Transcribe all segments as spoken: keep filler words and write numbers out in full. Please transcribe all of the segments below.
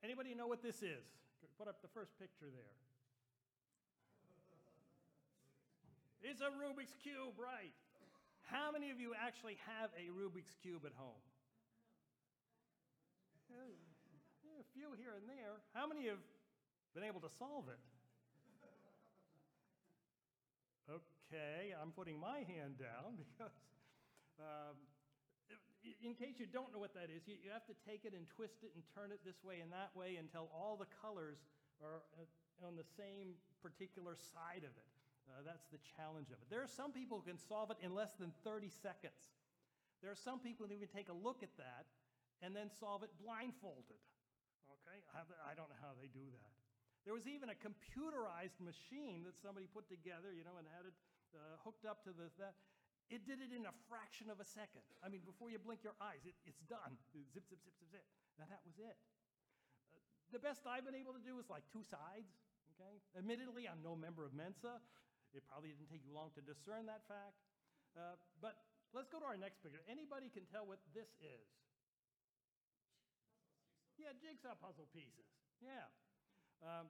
Anybody know what this is? Put up the first picture there. It's a Rubik's Cube, right? How many of you actually have a Rubik's Cube at home? Yeah, a few here and there. How many have been able to solve it? Okay, I'm putting my hand down because um, in case you don't know what that is, you, you have to take it and twist it and turn it this way and that way until all the colors are uh, on the same particular side of it. Uh, that's the challenge of it. There are some people who can solve it in less than thirty seconds. There are some people who can take a look at that and then solve it blindfolded. Okay? I don't know how they do that. There was even a computerized machine that somebody put together, you know, and had it uh, hooked up to the, that. It did it in a fraction of a second. I mean, before you blink your eyes, it, it's done. Zip, zip, zip, zip, zip. Now, that was it. Uh, the best I've been able to do is like two sides, okay? Admittedly, I'm no member of Mensa. It probably didn't take you long to discern that fact. Uh, but let's go to our next picture. Anybody can tell what this is? Yeah, jigsaw puzzle pieces. Yeah. Um,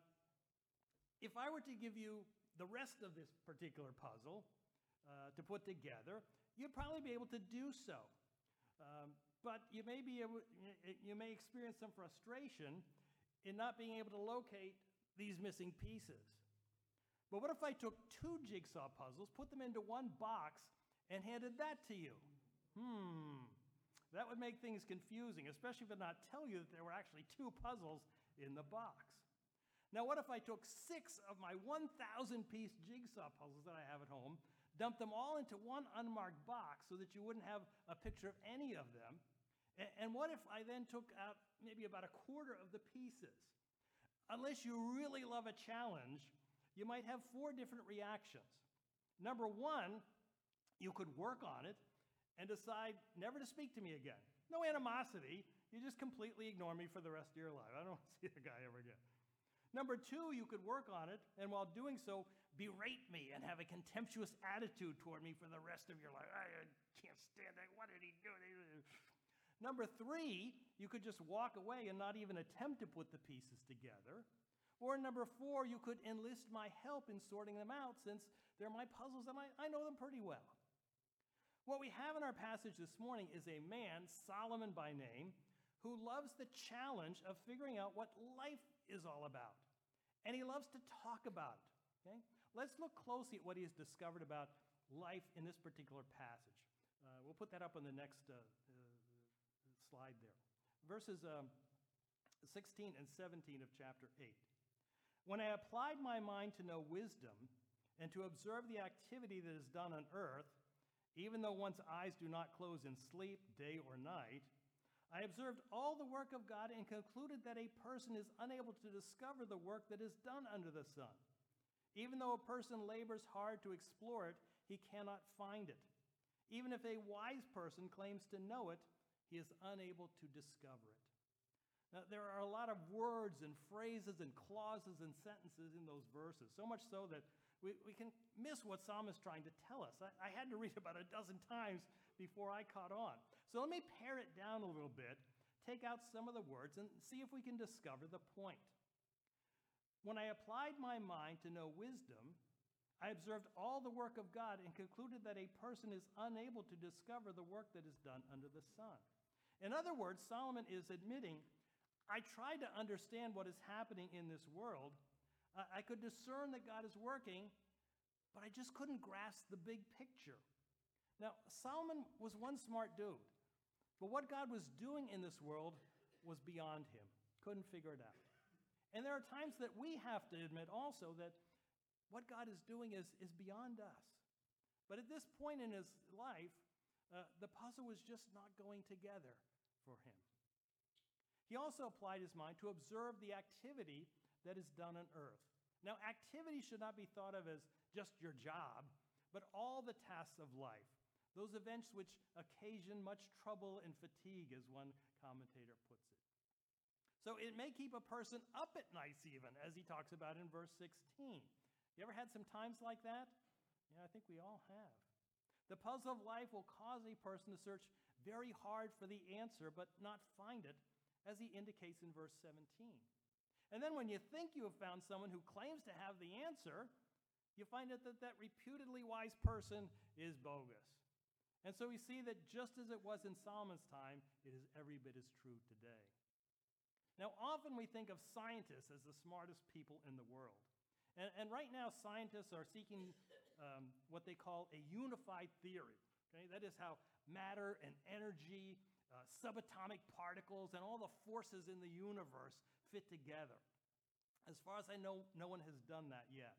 if I were to give you the rest of this particular puzzle uh, to put together, you'd probably be able to do so. Um, but you may be able, you may experience some frustration in not being able to locate these missing pieces. But what if I took two jigsaw puzzles, put them into one box, and handed that to you? Hmm. That would make things confusing, especially if it not tell you that there were actually two puzzles in the box. Now, what if I took six of my one thousand piece jigsaw puzzles that I have at home, dumped them all into one unmarked box so that you wouldn't have a picture of any of them, and what if I then took out maybe about a quarter of the pieces? Unless you really love a challenge, you might have four different reactions. Number one, you could work on it and decide never to speak to me again. No animosity. You just completely ignore me for the rest of your life. I don't want to see the guy ever again. Number two, you could work on it, and while doing so, berate me and have a contemptuous attitude toward me for the rest of your life. I can't stand that. What did he do? Number three, you could just walk away and not even attempt to put the pieces together. Or number four, you could enlist my help in sorting them out, since they're my puzzles and I, I know them pretty well. What we have in our passage this morning is a man, Solomon by name, who loves the challenge of figuring out what life is all about. And he loves to talk about it. Okay? Let's look closely at what he has discovered about life in this particular passage. Uh, we'll put that up on the next uh, uh, slide there. Verses um, sixteen and seventeen of chapter eight. When I applied my mind to know wisdom and to observe the activity that is done on earth, even though one's eyes do not close in sleep, day or night, I observed all the work of God and concluded that a person is unable to discover the work that is done under the sun. Even though a person labors hard to explore it, he cannot find it. Even if a wise person claims to know it, he is unable to discover it. Now, there are a lot of words and phrases and clauses and sentences in those verses, so much so that we, we can miss what Psalm is trying to tell us. I, I had to read it about a dozen times before I caught on. So let me pare it down a little bit, take out some of the words, and see if we can discover the point. When I applied my mind to know wisdom, I observed all the work of God and concluded that a person is unable to discover the work that is done under the sun. In other words, Solomon is admitting, I tried to understand what is happening in this world. Uh, I could discern that God is working, but I just couldn't grasp the big picture. Now, Solomon was one smart dude, but what God was doing in this world was beyond him. Couldn't figure it out. And there are times that we have to admit also that what God is doing is, is beyond us. But at this point in his life, uh, the puzzle was just not going together for him. He also applied his mind to observe the activity that is done on earth. Now, activity should not be thought of as just your job, but all the tasks of life, those events which occasion much trouble and fatigue, as one commentator puts it. So it may keep a person up at nights even, as he talks about in verse sixteen. You ever had some times like that? Yeah, I think we all have. The puzzle of life will cause a person to search very hard for the answer, but not find it, as he indicates in verse seventeen. And then when you think you have found someone who claims to have the answer, you find out that that reputedly wise person is bogus. And so we see that just as it was in Solomon's time, it is every bit as true today. Now, often we think of scientists as the smartest people in the world. And, and right now, scientists are seeking um, what they call a unified theory. Okay? That is how matter and energy, uh, subatomic particles, and all the forces in the universe fit together. As far as I know, no one has done that yet.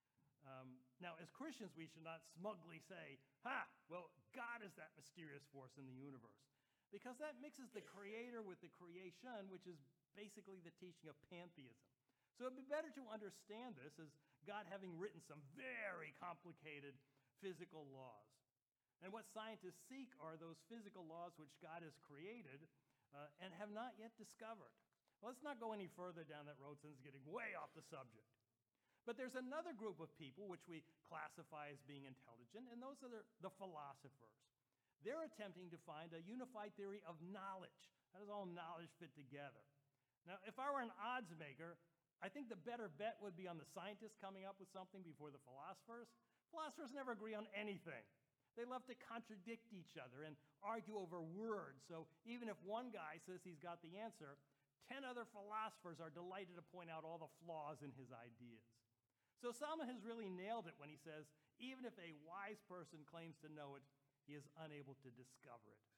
Um, now, as Christians, we should not smugly say, ha, well, God is that mysterious force in the universe. Because that mixes the creator with the creation, which is basically the teaching of pantheism. So it'd be better to understand this as God having written some very complicated physical laws. And what scientists seek are those physical laws which God has created uh, and have not yet discovered. Well, let's not go any further down that road since it's getting way off the subject. But there's another group of people which we classify as being intelligent, and those are the, the philosophers. They're attempting to find a unified theory of knowledge. How does all knowledge fit together? Now, if I were an odds maker, I think the better bet would be on the scientists coming up with something before the philosophers. Philosophers never agree on anything. They love to contradict each other and argue over words. So even if one guy says he's got the answer, ten other philosophers are delighted to point out all the flaws in his ideas. So Solomon has really nailed it when he says, even if a wise person claims to know it, he is unable to discover it.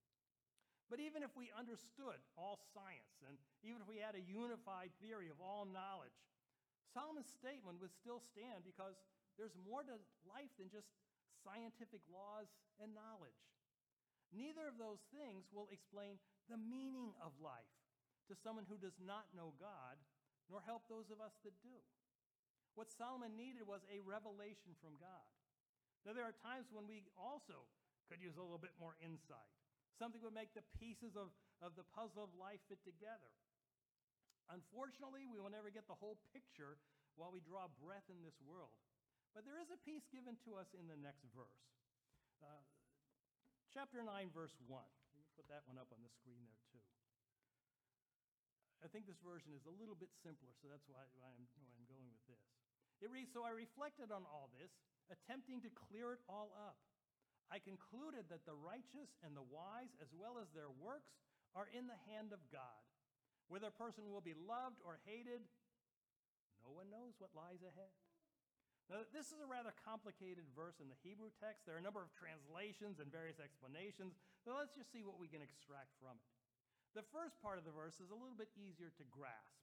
But even if we understood all science, and even if we had a unified theory of all knowledge, Solomon's statement would still stand because there's more to life than just scientific laws and knowledge. Neither of those things will explain the meaning of life to someone who does not know God, nor help those of us that do. What Solomon needed was a revelation from God. Now, there are times when we also could use a little bit more insight. Something would make the pieces of, of the puzzle of life fit together. Unfortunately, we will never get the whole picture while we draw breath in this world. But there is a piece given to us in the next verse. Uh, chapter nine, verse one. Let me put that one up on the screen there, too. I think this version is a little bit simpler, so that's why, why, I'm, why I'm going with this. It reads, so I reflected on all this, attempting to clear it all up. I concluded that the righteous and the wise, as well as their works, are in the hand of God. Whether a person will be loved or hated, no one knows what lies ahead. Now, this is a rather complicated verse in the Hebrew text. There are a number of translations and various explanations, but let's just see what we can extract from it. The first part of the verse is a little bit easier to grasp.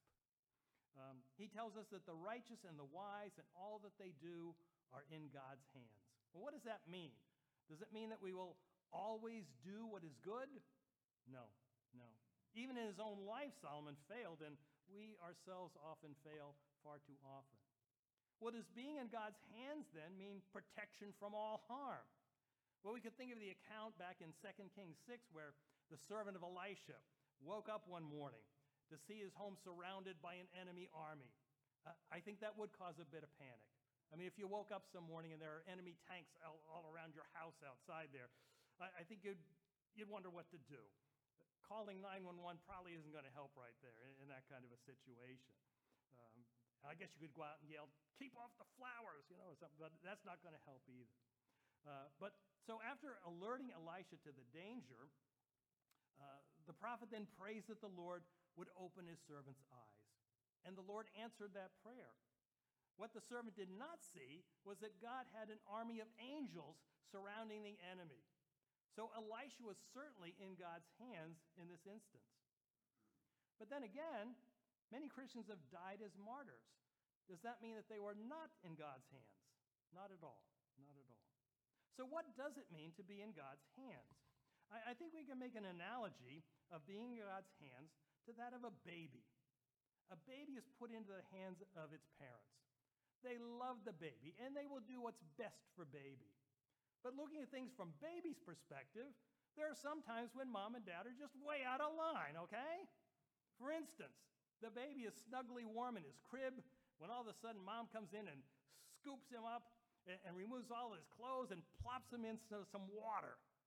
Um, he tells us that the righteous and the wise and all that they do are in God's hands. Well, what does that mean? Does it mean that we will always do what is good? No, no. Even in his own life, Solomon failed, and we ourselves often fail far too often. What does being in God's hands then mean? Protection from all harm. Well, we could think of the account back in Second Kings six where the servant of Elisha woke up one morning to see his home surrounded by an enemy army. Uh, I think that would cause a bit of panic. I mean, if you woke up some morning and there are enemy tanks all, all around your house outside there, I, I think you'd, you'd wonder what to do. Calling nine one one probably isn't going to help right there in, in that kind of a situation. Um, I guess you could go out and yell, keep off the flowers, you know, or something, but that's not going to help either. Uh, but so after alerting Elisha to the danger, uh, the prophet then prays that the Lord would open his servant's eyes. And the Lord answered that prayer. What the servant did not see was that God had an army of angels surrounding the enemy. So Elisha was certainly in God's hands in this instance. But then again, many Christians have died as martyrs. Does that mean that they were not in God's hands? Not at all. Not at all. So what does it mean to be in God's hands? I, I think we can make an analogy of being in God's hands to that of a baby. A baby is put into the hands of its parents. They love the baby, and they will do what's best for baby. But looking at things from baby's perspective, there are some times when mom and dad are just way out of line, okay? For instance, the baby is snugly warm in his crib when all of a sudden mom comes in and scoops him up and, and removes all his clothes and plops him into some water.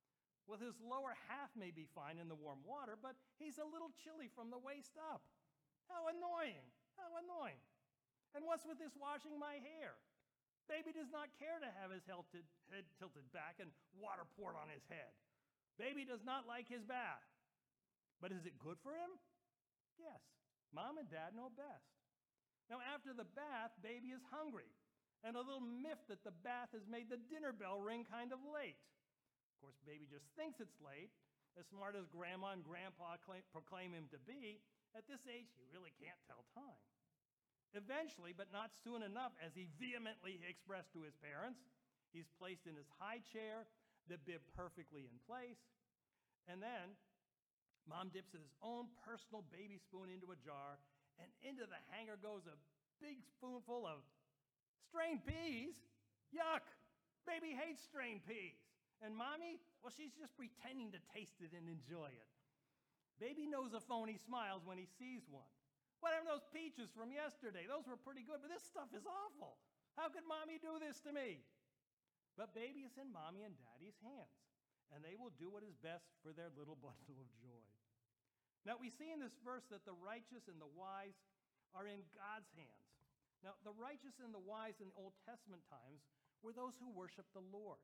Well, his lower half may be fine in the warm water, but he's a little chilly from the waist up. How annoying! How annoying! And what's with this washing my hair? Baby does not care to have his tilted, head tilted back and water poured on his head. Baby does not like his bath. But is it good for him? Yes. Mom and Dad know best. Now, after the bath, baby is hungry, and a little miffed that the bath has made the dinner bell ring kind of late. Of course, baby just thinks it's late. As smart as Grandma and Grandpa claim, proclaim him to be, at this age, he really can't tell time. Eventually, but not soon enough, as he vehemently expressed to his parents, he's placed in his high chair, the bib perfectly in place, and then Mom dips his own personal baby spoon into a jar, and into the hanger goes a big spoonful of strained peas. Yuck! Baby hates strained peas. And Mommy, well, she's just pretending to taste it and enjoy it. Baby knows a phony smiles when he sees one. What happened to those peaches from yesterday? Those were pretty good, but this stuff is awful. How could Mommy do this to me? But baby is in Mommy and Daddy's hands, and they will do what is best for their little bundle of joy. Now, we see in this verse that the righteous and the wise are in God's hands. Now, the righteous and the wise in the Old Testament times were those who worshiped the Lord.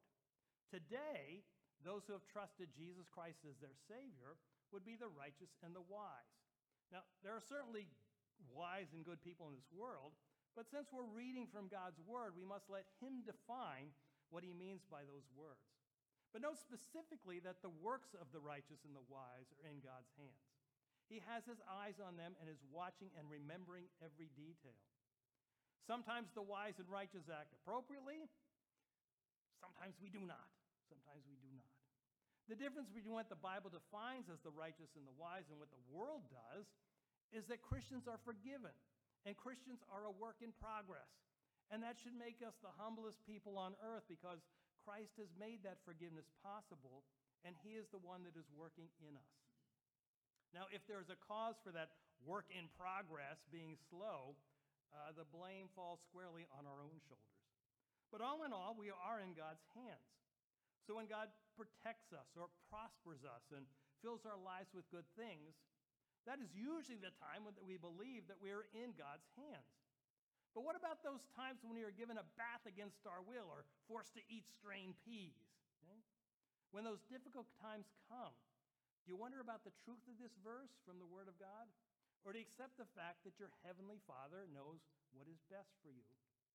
Today, those who have trusted Jesus Christ as their Savior would be the righteous and the wise. Now, there are certainly wise and good people in this world, but since we're reading from God's Word, we must let Him define what He means by those words. But note specifically that the works of the righteous and the wise are in God's hands. He has His eyes on them and is watching and remembering every detail. Sometimes the wise and righteous act appropriately. Sometimes we do not. Sometimes we do not. The difference between what the Bible defines as the righteous and the wise and what the world does is that Christians are forgiven and Christians are a work in progress. And that should make us the humblest people on earth because Christ has made that forgiveness possible and He is the one that is working in us. Now, if there is a cause for that work in progress being slow, uh, the blame falls squarely on our own shoulders. But all in all, we are in God's hands. So when God protects us or prospers us and fills our lives with good things, that is usually the time when we believe that we are in God's hands. But what about those times when we are given a bath against our will or forced to eat strained peas? Okay? When those difficult times come, do you wonder about the truth of this verse from the Word of God? Or do you accept the fact that your Heavenly Father knows what is best for you?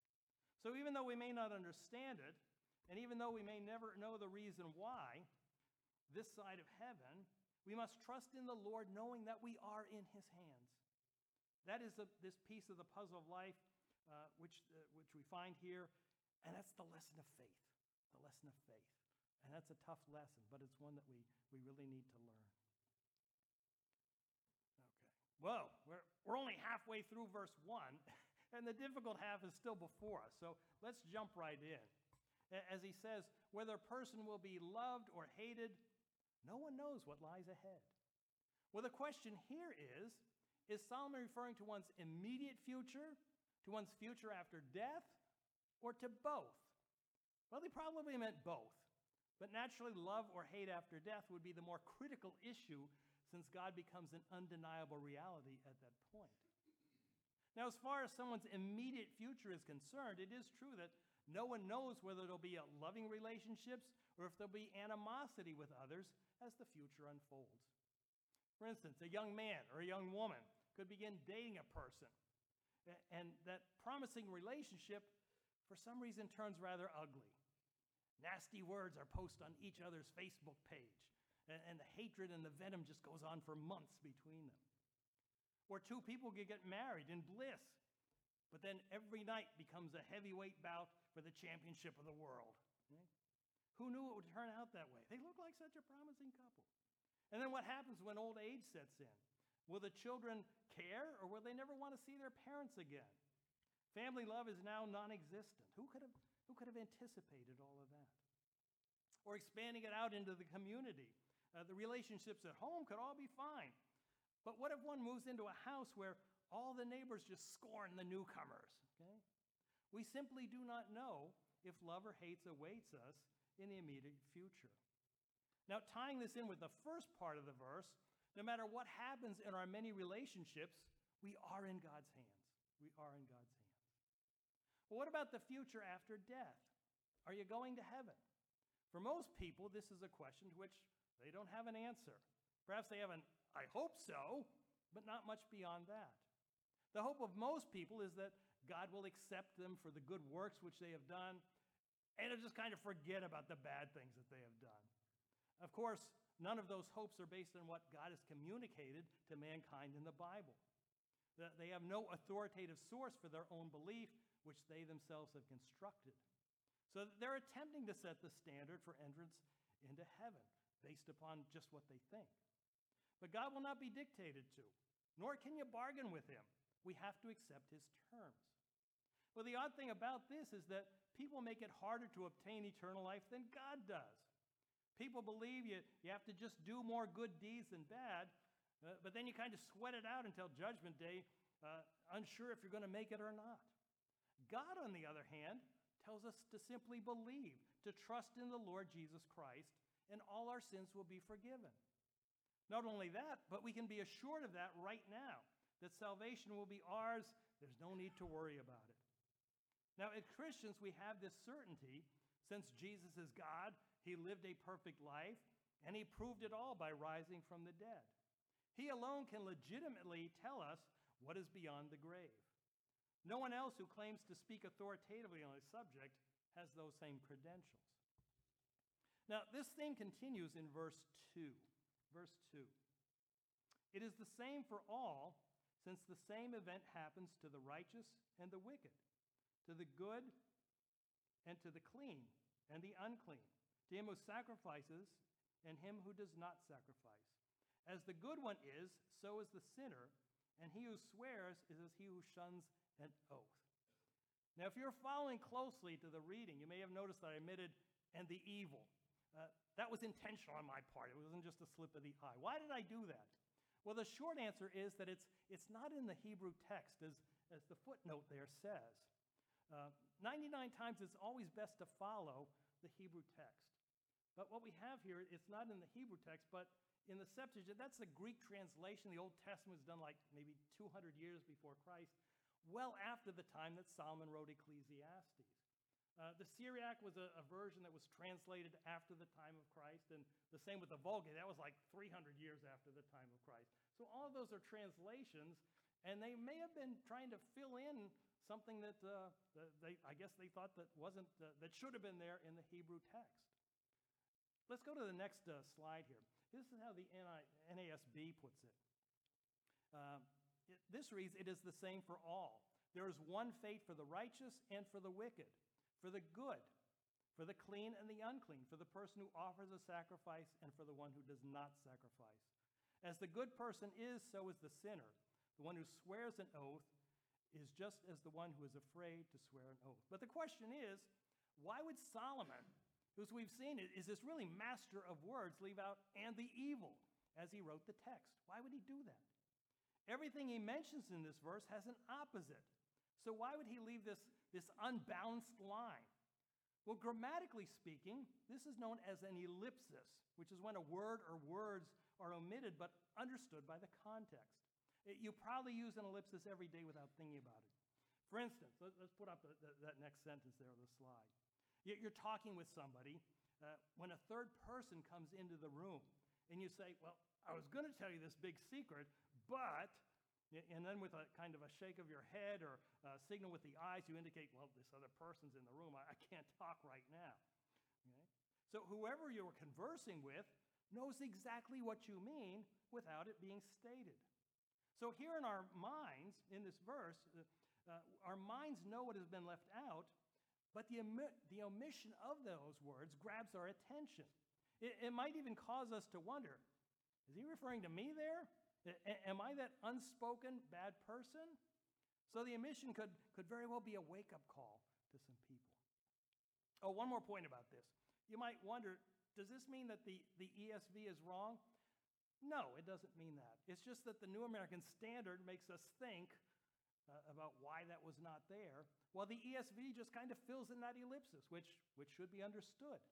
So even though we may not understand it, and even though we may never know the reason why, this side of heaven, we must trust in the Lord knowing that we are in His hands. That is a, this piece of the puzzle of life uh, which, uh, which we find here, and that's the lesson of faith, the lesson of faith. And that's a tough lesson, but it's one that we, we really need to learn. Okay. Well, we're, we're only halfway through verse one, and the difficult half is still before us. So let's jump right in. As he says, whether a person will be loved or hated, no one knows what lies ahead. Well, the question here is, is Solomon referring to one's immediate future, to one's future after death, or to both? Well, he probably meant both. But naturally, love or hate after death would be the more critical issue since God becomes an undeniable reality at that point. Now, as far as someone's immediate future is concerned, it is true that no one knows whether there'll be a loving relationships or if there'll be animosity with others as the future unfolds. For instance, a young man or a young woman could begin dating a person, and that promising relationship, for some reason, turns rather ugly. Nasty words are posted on each other's Facebook page, and, and the hatred and the venom just goes on for months between them. Or two people could get married in bliss, but then every night becomes a heavyweight bout for the championship of the world. Okay? Who knew it would turn out that way? They look like such a promising couple. And then what happens when old age sets in? Will the children care, or will they never want to see their parents again? Family love is now non-existent. Who could have, who could have anticipated all of that? Or expanding it out into the community. Uh, the relationships at home could all be fine. But what if one moves into a house where all the neighbors just scorn the newcomers? Okay? We simply do not know if love or hate awaits us in the immediate future. Now, tying this in with the first part of the verse, no matter what happens in our many relationships, we are in God's hands. We are in God's hands. Well, what about the future after death? Are you going to heaven? For most people, this is a question to which they don't have an answer. Perhaps they have an, I hope so, but not much beyond that. The hope of most people is that God will accept them for the good works which they have done, and they'll just kind of forget about the bad things that they have done. Of course, none of those hopes are based on what God has communicated to mankind in the Bible. They have no authoritative source for their own belief, which they themselves have constructed. So they're attempting to set the standard for entrance into heaven based upon just what they think. But God will not be dictated to, nor can you bargain with him. We have to accept his terms. Well, the odd thing about this is that people make it harder to obtain eternal life than God does. People believe you, you have to just do more good deeds than bad, uh, but then you kind of sweat it out until Judgment Day, uh, unsure if you're going to make it or not. God, on the other hand, tells us to simply believe, to trust in the Lord Jesus Christ, and all our sins will be forgiven. Not only that, but we can be assured of that right now, that salvation will be ours. There's no need to worry about it. Now, as Christians, we have this certainty. Since Jesus is God, he lived a perfect life, and he proved it all by rising from the dead. He alone can legitimately tell us what is beyond the grave. No one else who claims to speak authoritatively on a subject has those same credentials. Now, this theme continues in verse two. Verse two. It is the same for all, since the same event happens to the righteous and the wicked, to the good and to the clean and the unclean, to him who sacrifices and him who does not sacrifice. As the good one is, so is the sinner, and he who swears is as he who shuns an oath. Now, if you're following closely to the reading, you may have noticed that I omitted "and the evil." Uh, that was intentional on my part. It wasn't just a slip of the eye. Why did I do that? Well, the short answer is that it's, it's not in the Hebrew text, as, as the footnote there says. Uh, ninety-nine times it's always best to follow the Hebrew text. But what we have here, it's not in the Hebrew text, but in the Septuagint. That's the Greek translation. The Old Testament was done like maybe two hundred years before Christ, well after the time that Solomon wrote Ecclesiastes. Uh, the Syriac was a, a version that was translated after the time of Christ, and the same with the Vulgate. That was like three hundred years after the time of Christ. So all of those are translations, and they may have been trying to fill in something that, uh, that they, I guess they thought that wasn't, uh, that should have been there in the Hebrew text. Let's go to the next uh, slide here. This is how the N A S B puts it. Uh, it. This reads, "It is the same for all. There is one fate for the righteous and for the wicked, for the good, for the clean and the unclean, for the person who offers a sacrifice and for the one who does not sacrifice. As the good person is, so is the sinner. The one who swears an oath is just as the one who is afraid to swear an oath." But the question is, why would Solomon, who, as we've seen, is this really master of words, leave out "and the evil" as he wrote the text? Why would he do that? Everything he mentions in this verse has an opposite. So why would he leave this, this unbalanced line? Well, grammatically speaking, this is known as an ellipsis, which is when a word or words are omitted but understood by the context. It, you probably use an ellipsis every day without thinking about it. For instance, let, let's put up the, the, that next sentence there on the slide. You're talking with somebody uh, when a third person comes into the room, and you say, "Well, I was going to tell you this big secret, but," and then with a kind of a shake of your head or a signal with the eyes, you indicate, "Well, this other person's in the room. I, I can't talk right now." Okay? So whoever you're conversing with knows exactly what you mean without it being stated. So here in our minds, in this verse, uh, uh, our minds know what has been left out, but the, omi- the omission of those words grabs our attention. It, it might even cause us to wonder, is he referring to me there? A- am I that unspoken bad person? So the omission could, could very well be a wake-up call to some people. Oh, one more point about this. You might wonder, does this mean that the, the E S V is wrong? No, it doesn't mean that. It's just that the New American Standard makes us think uh, about why that was not there, while the E S V just kind of fills in that ellipsis, which, which should be understood.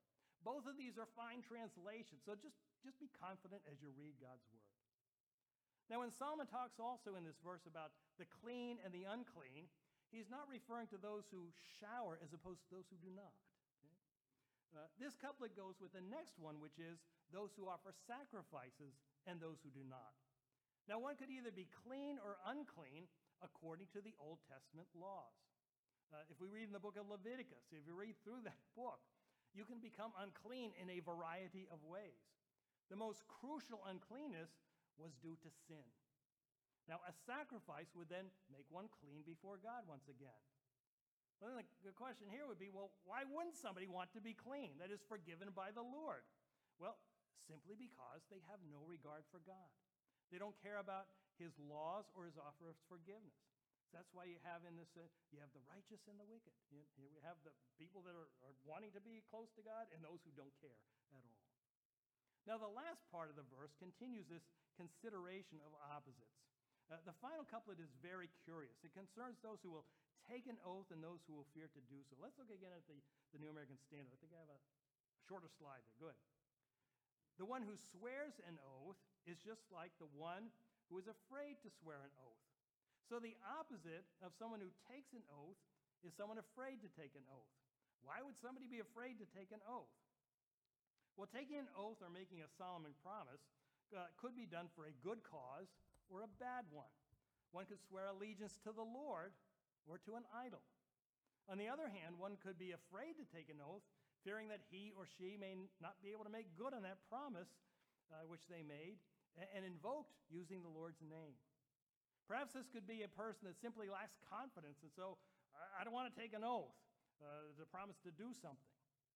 Both of these are fine translations, so just, just be confident as you read God's word. Now, when Solomon talks also in this verse about the clean and the unclean, he's not referring to those who shower as opposed to those who do not. Okay? Uh, this couplet goes with the next one, which is those who offer sacrifices and those who do not. Now, one could either be clean or unclean according to the Old Testament laws. Uh, if we read in the book of Leviticus, if you read through that book, you can become unclean in a variety of ways. The most crucial uncleanness was due to sin. Now, a sacrifice would then make one clean before God once again. Well, then the question here would be, well, why wouldn't somebody want to be clean, that is, forgiven by the Lord? Well, simply because they have no regard for God. They don't care about his laws or his offer of forgiveness. That's why you have in this, uh, you have the righteous and the wicked. You, you have the people that are, are wanting to be close to God and those who don't care at all. Now, the last part of the verse continues this consideration of opposites. Uh, the final couplet is very curious. It concerns those who will take an oath and those who will fear to do so. Let's look again at the, the New American Standard. I think I have a shorter slide there. Good. The one who swears an oath is just like the one who is afraid to swear an oath. So the opposite of someone who takes an oath is someone afraid to take an oath. Why would somebody be afraid to take an oath? Well, taking an oath or making a solemn promise uh, could be done for a good cause or a bad one. One could swear allegiance to the Lord or to an idol. On the other hand, one could be afraid to take an oath, fearing that he or she may not be able to make good on that promise uh, which they made and, and invoked using the Lord's name. Perhaps this could be a person that simply lacks confidence, and so I, I don't want to take an oath uh, to promise to do something.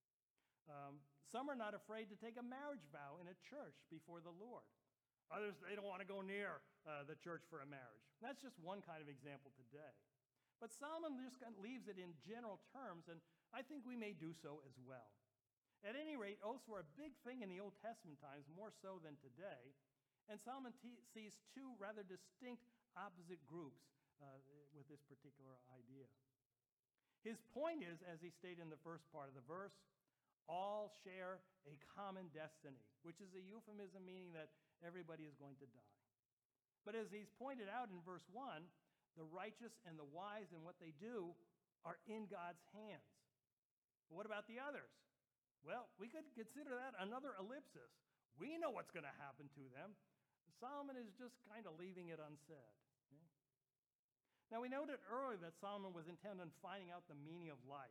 Um, some are not afraid to take a marriage vow in a church before the Lord. Others, they don't want to go near uh, the church for a marriage. That's just one kind of example today. But Solomon just kind of leaves it in general terms, and I think we may do so as well. At any rate, oaths were a big thing in the Old Testament times, more so than today, and Solomon t- sees two rather distinct opposite groups uh, with this particular idea. His point is, as he stated in the first part of the verse, all share a common destiny, which is a euphemism meaning that everybody is going to die. But as he's pointed out in verse one, the righteous and the wise in what they do are in God's hands. What about the others? Well, we could consider that another ellipsis. We know what's going to happen to them. Solomon is just kind of leaving it unsaid. Okay? Now, we noted earlier that Solomon was intent on finding out the meaning of life.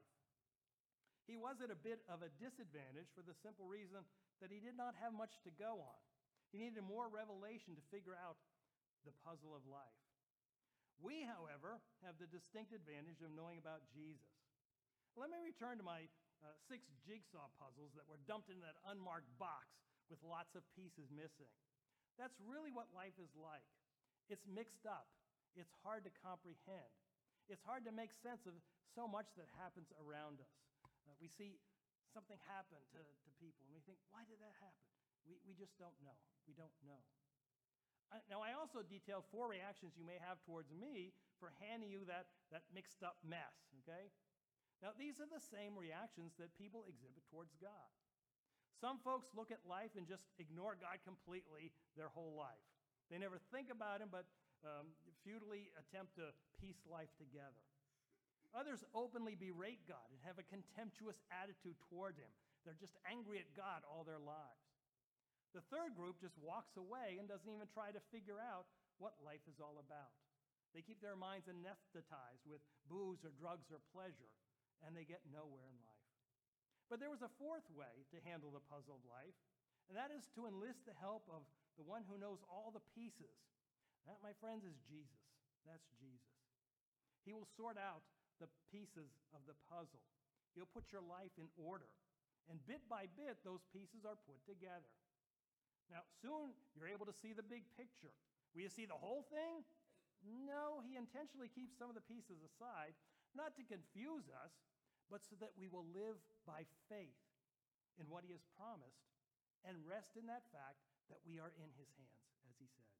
He was at a bit of a disadvantage for the simple reason that he did not have much to go on. He needed more revelation to figure out the puzzle of life. We, however, have the distinct advantage of knowing about Jesus. Let me return to my uh, six jigsaw puzzles that were dumped in that unmarked box with lots of pieces missing. That's really what life is like. It's mixed up. It's hard to comprehend. It's hard to make sense of so much that happens around us. Uh, we see something happen to, to people, and we think, why did that happen? We, we just don't know. We don't know. Uh, now, I also detailed four reactions you may have towards me for handing you that, that mixed up mess, okay? Now, these are the same reactions that people exhibit towards God. Some folks look at life and just ignore God completely their whole life. They never think about him, but um, futilely attempt to piece life together. Others openly berate God and have a contemptuous attitude toward him. They're just angry at God all their lives. The third group just walks away and doesn't even try to figure out what life is all about. They keep their minds anesthetized with booze or drugs or pleasure, and they get nowhere in life. But there was a fourth way to handle the puzzle of life, and that is to enlist the help of the one who knows all the pieces. That, my friends, is Jesus. That's Jesus. He will sort out the pieces of the puzzle. He'll put your life in order, and bit by bit, those pieces are put together. Now, soon you're able to see the big picture. Will you see the whole thing? No, he intentionally keeps some of the pieces aside, not to confuse us, but so that we will live by faith in what he has promised and rest in that fact that we are in his hands, as he said.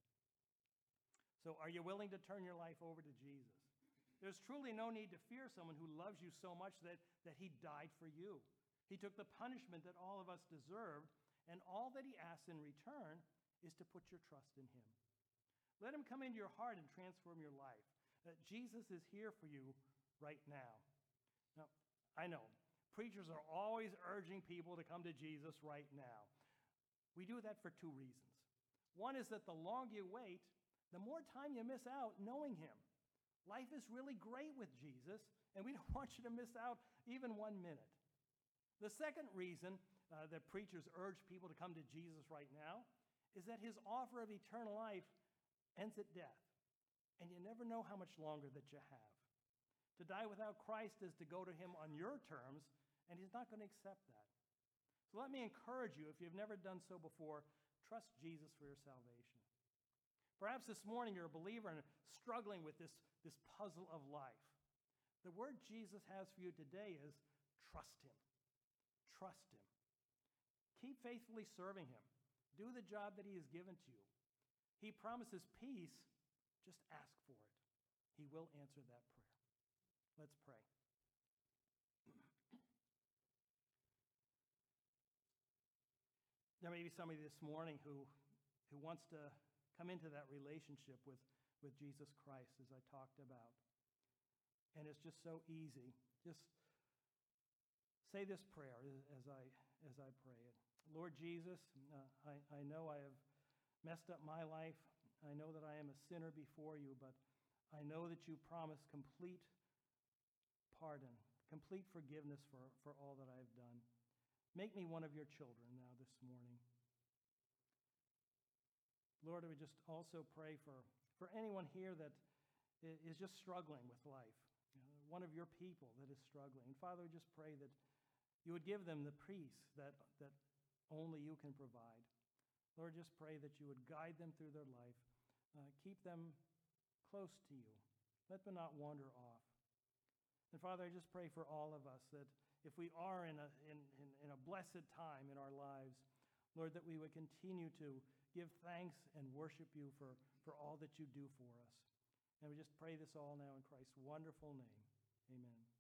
So are you willing to turn your life over to Jesus? There's truly no need to fear someone who loves you so much that, that he died for you. He took the punishment that all of us deserved, and all that he asks in return is to put your trust in him. Let him come into your heart and transform your life. Uh, Jesus is here for you right now. Now, I know, preachers are always urging people to come to Jesus right now. We do that for two reasons. One is that the longer you wait, the more time you miss out knowing him. Life is really great with Jesus, and we don't want you to miss out even one minute. The second reason uh, that preachers urge people to come to Jesus right now is that his offer of eternal life ends at death, and you never know how much longer that you have. To die without Christ is to go to him on your terms, and he's not going to accept that. So let me encourage you, if you've never done so before, trust Jesus for your salvation. Perhaps this morning you're a believer and struggling with this, this puzzle of life. The word Jesus has for you today is trust him. Trust him. Keep faithfully serving him. Do the job that he has given to you. He promises peace. Just ask for it. He will answer that prayer. Let's pray. There may be somebody this morning who, who wants to come into that relationship with, with Jesus Christ, as I talked about. And it's just so easy. Just say this prayer as I, as I pray it. Lord Jesus, uh, I, I know I have messed up my life. I know that I am a sinner before you, but I know that you promise complete pardon, complete forgiveness for, for all that I have done. Make me one of your children now this morning. Lord, I would just also pray for, for anyone here that is just struggling with life, you know, one of your people that is struggling. And Father, we just pray that you would give them the peace that, that only you can provide. Lord, just pray that you would guide them through their life, uh, keep them close to you. Let them not wander off. And Father, I just pray for all of us that if we are in a, in, in, in a blessed time in our lives, Lord, that we would continue to give thanks and worship you for, for all that you do for us. And we just pray this all now in Christ's wonderful name. Amen.